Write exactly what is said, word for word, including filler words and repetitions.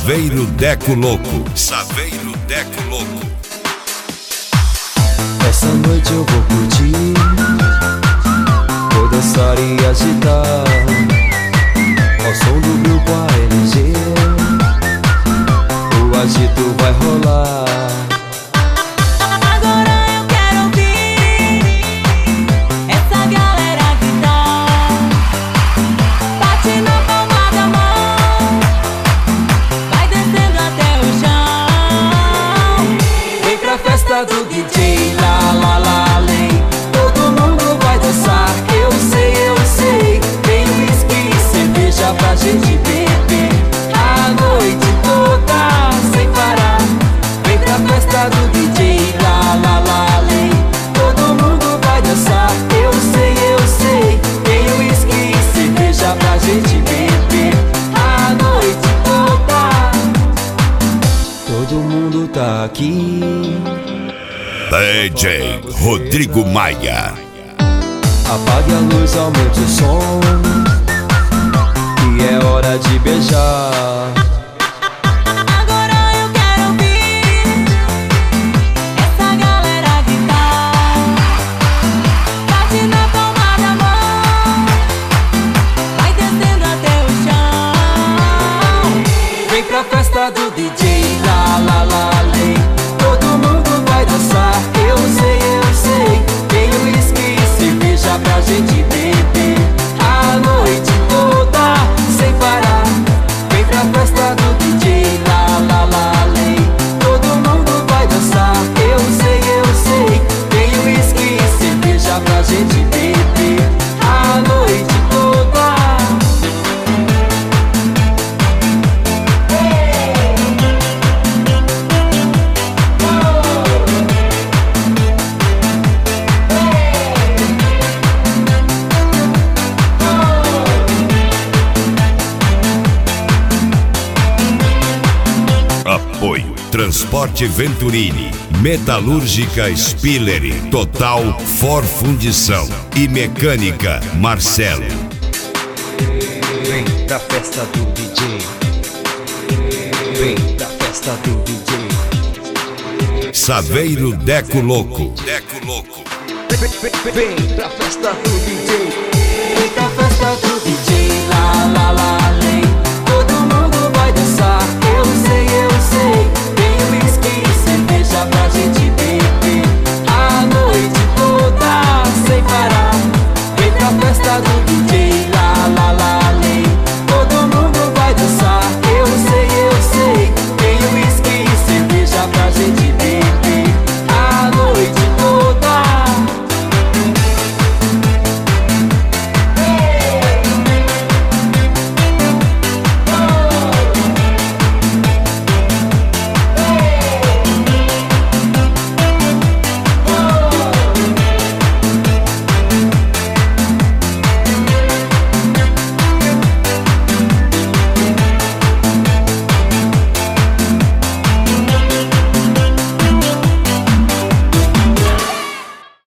Saveiro Deco Louco. Saveiro Deco Louco. Essa noite eu vou curtir, vou dançar e agitar ao som do grupo A L G. O agito vai rolar. Agora eu quero ouvir essa galera gritar. Bate na palma da mão, vai descendo até o chão. Vem pra festa do D J, lá, lá, lá, lei. Todo mundo vai dançar, eu sei, eu sei. Tem whisky e cerveja pra gente beber a noite toda sem parar. Vem pra festa do D J, lá, lá, lá, lei. Todo mundo vai dançar, eu sei, eu sei. Tem whisky e cerveja pra gente beber a noite toda. Todo mundo tá aqui. D J Rodrigo Maia. Apague a luz, aumente o som, que é hora de beijar. Agora eu quero ouvir essa galera gritar. Bate na palma da mão, vai descendo até o chão. Vem pra festa do D J, lá, lá, lá, lei. Todo mundo vai dançar, eu sei, eu sei. Tem whisky e cerveja pra gente beber a noite toda sem parar. Vem pra festa do D J, lá, lá, lá, lei. Todo mundo vai dançar, eu sei, eu sei. Tem whisky e cerveja pra gente beber a noite toda. Apoio Transporte Venturini, Metalúrgica Spiller, Total For Fundição e Mecânica Marcelo. Vem pra festa do D J, vem pra festa do D J. Saveiro Deco Louco. Deco Louco. Vem, vem, vem pra festa do D J, vem pra festa do D J, lá, lá, lá.